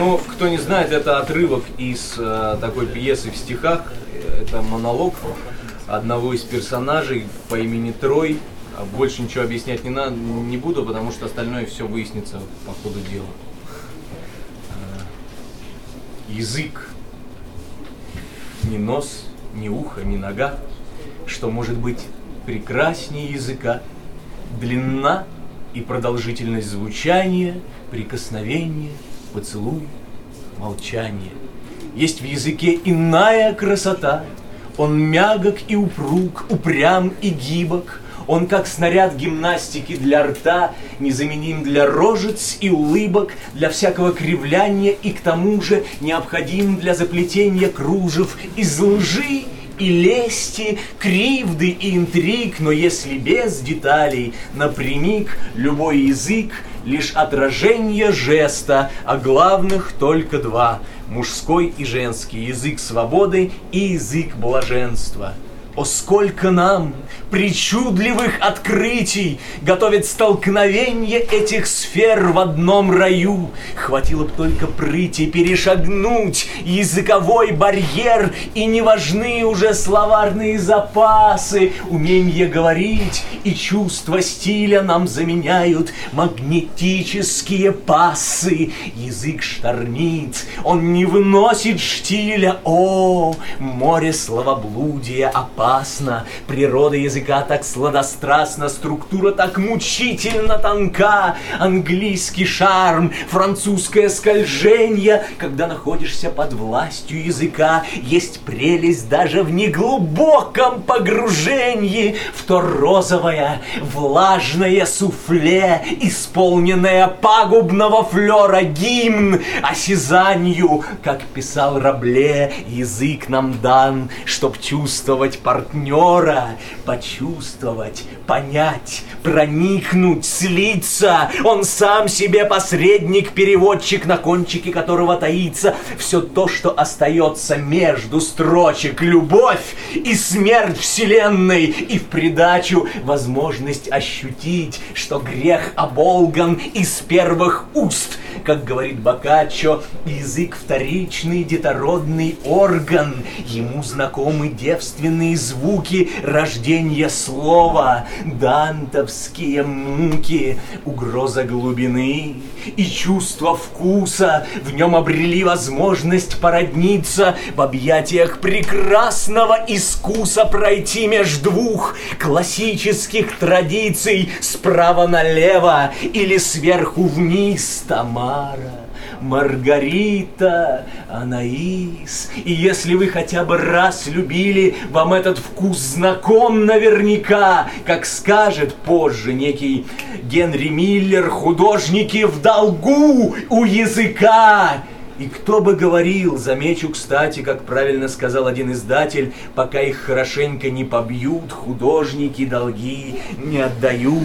Ну, кто не знает, это отрывок из такой пьесы в стихах. Это монолог одного из персонажей по имени Трой. Больше ничего объяснять не буду, потому что остальное все выяснится по ходу дела. Язык. Ни нос, ни ухо, ни нога. Что может быть прекраснее языка? Длина и продолжительность звучания, прикосновения, поцелуй, молчание. Есть в языке иная красота. Он мягок и упруг, упрям и гибок. Он как снаряд гимнастики для рта, незаменим для рожиц и улыбок, для всякого кривляния и к тому же необходим для заплетения кружев из лжи и лести, кривды и интриг, но если без деталей напрямик, любой язык лишь отражение жеста, а главных только два: мужской и женский, язык свободы и язык блаженства. О, сколько нам причудливых открытий готовит столкновение этих сфер в одном раю. Хватило б только прыти перешагнуть языковой барьер, и не важны уже словарные запасы. Умение говорить и чувство стиля нам заменяют магнетические пассы. Язык штормит, он не выносит штиля. О, море словоблудия опасно. Природа языка так сладострастна, структура так мучительно тонка. Английский шарм, французское скольжение. Когда находишься под властью языка, есть прелесть даже в неглубоком погружении в то розовое, влажное суфле, исполненное пагубного флера, гимн осязанию. Как писал Рабле, язык нам дан, чтоб чувствовать партнера, почувствовать, понять, проникнуть, слиться. Он сам себе посредник, переводчик, на кончике которого таится все то, что остается между строчек. Любовь и смерть вселенной, и в придачу возможность ощутить, что грех оболган из первых уст. Как говорит Боккаччо, язык вторичный детородный орган. Ему знакомы девственные звуки рождения слова, дантовские муки, угроза глубины и чувство вкуса. В нем обрели возможность породниться в объятиях прекрасного искуса, пройти меж двух классических традиций справа налево или сверху вниз. Тамара, Маргарита, Анаис. И если вы хотя бы раз любили, вам этот вкус знаком наверняка. Как скажет позже некий Генри Миллер, художники в долгу у языка. И кто бы говорил, замечу, кстати, как правильно сказал один издатель, пока их хорошенько не побьют, художники долги не отдают.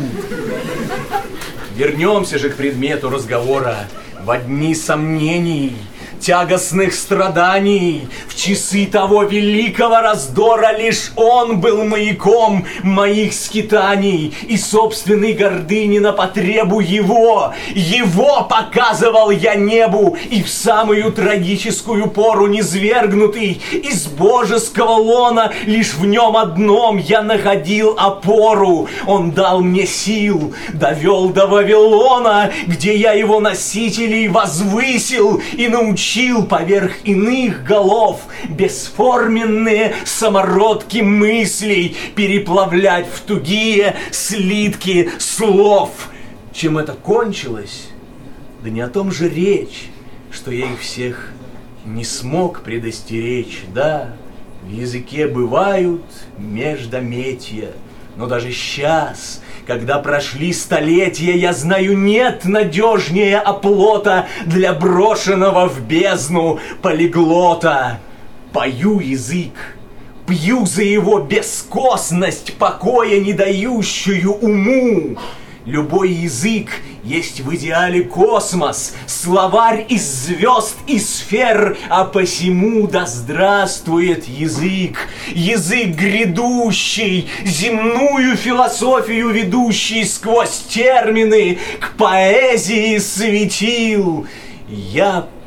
Вернемся же к предмету разговора. В дни сомнений, тягостных страданий, в часы того великого раздора лишь он был маяком моих скитаний, и собственной гордыни на потребу его показывал я небу, и в самую трагическую пору низвергнутый из божеского лона, лишь в нем одном я находил опору. Он дал мне сил, довел до Вавилона, где я его носителей возвысил и научил поверх иных голов бесформенные самородки мыслей переплавлять в тугие слитки слов. Чем это кончилось? Да не о том же речь, что я их всех не смог предостеречь. Да, в языке бывают междометия, но даже сейчас, когда прошли столетия, я знаю, нет надежнее оплота для брошенного в бездну полиглота. Пою язык, пью за его бескостность, покоя не дающую уму. Любой язык есть в идеале космос, словарь из звезд и сфер, а посему да здравствует язык, язык грядущий, земную философию ведущий сквозь термины к поэзии светил. Я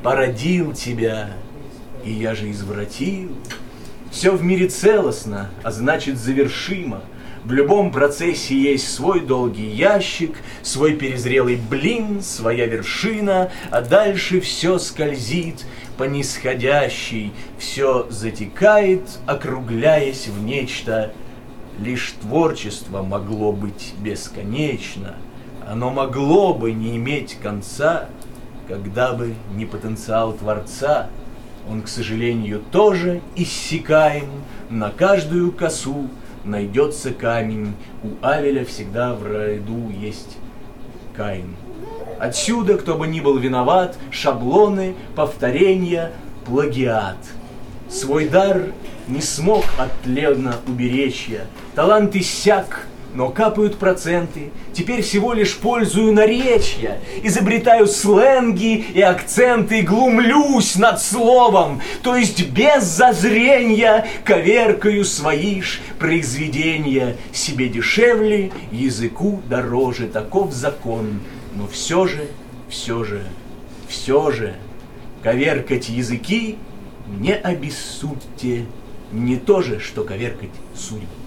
породил тебя, и я же извратил. Все в мире целостно, а значит завершимо. В любом процессе есть свой долгий ящик, свой перезрелый блин, своя вершина, а дальше все скользит по нисходящей, все затекает, округляясь в нечто. Лишь творчество могло быть бесконечно, оно могло бы не иметь конца, когда бы не потенциал Творца. Он, к сожалению, тоже иссякаем, на каждую косу найдется камень, у Авеля всегда в роду есть Каин. Отсюда, кто бы ни был виноват, шаблоны, повторения, плагиат. Свой дар не смог от тленно уберечь я, талант иссяк, но капают проценты. Теперь всего лишь пользую наречья, изобретаю сленги и акценты, глумлюсь над словом, то есть без зазрения коверкаю свои ж произведения. Себе дешевле, языку дороже, таков закон. Но все же, коверкать языки не обессудьте, не то же, что коверкать судьбу.